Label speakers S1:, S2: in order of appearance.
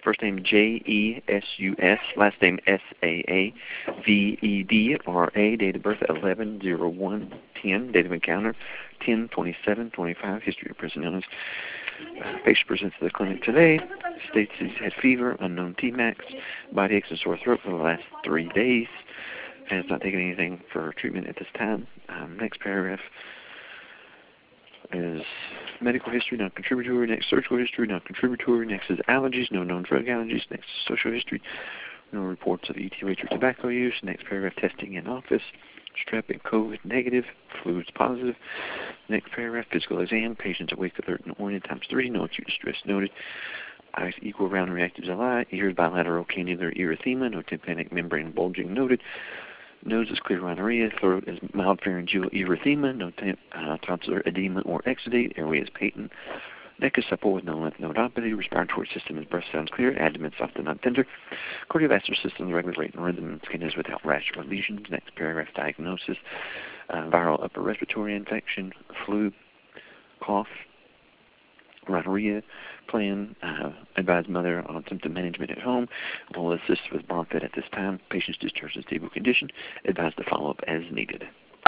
S1: First name J-E-S-U-S, last name S-A-A-V-E-D-R-A, date of birth 11/01/10, date of encounter 10/27/25, history of present illness. Patient presents to the clinic today, states he's had fever, unknown Tmax, body aches and sore throat for the last 3 days, has not taken anything for treatment at this time. Next paragraph is medical history, non-contributory. Next, surgical history, non-contributory. Next is allergies, no known drug allergies. Next is social history, no reports of ETH or tobacco use. Next paragraph, testing in office, strep and COVID negative, fluids positive. Next paragraph, physical exam, patients awake, alert, and oriented ×3, no acute distress noted. Eyes equal, round, and reactive as a lie. Ears bilateral cannular erythema, no tympanic membrane bulging noted. Nose is clear rhinorrhea. Throat is mild pharyngeal erythema, no tonsillar edema or exudate. Airway is patent. Neck is supple with no lymph nodopathy. Respiratory system is breast sounds clear. Abdomen soft and not tender. Cardiovascular system is regulating rhythm. Skin is without rash or lesions. Next paragraph, diagnosis. Viral upper respiratory infection, flu, cough, rhinorrhea. Plan, advise mother on symptom management at home. Will assist with bronchit at this time. Patient's discharged in stable condition. Advise to follow up as needed.